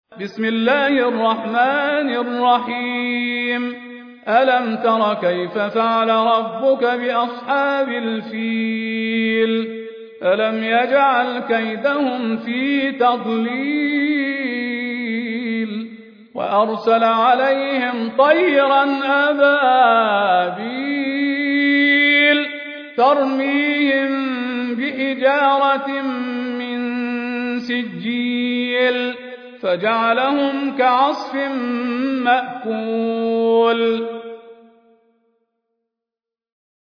بسم الله الرحمن الرحيم ألم تر كيف فعل ربك بأصحاب الفيل ألم يجعل كيدهم في تضليل وأرسل عليهم طيرا أبابيل ترميهم بحجارة من سجيل فجعلهم كعصف مأكول